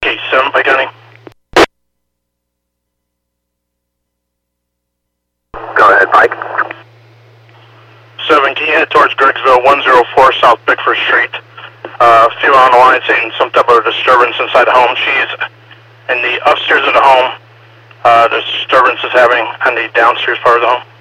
Okay, 7 Pike County. Go ahead, Pike. 7, can you head towards Greggsville, 104 South Bickford Street? Female on the line saying some type of disturbance inside the home. She's in the upstairs of the home. The disturbance is having on the downstairs part of the home.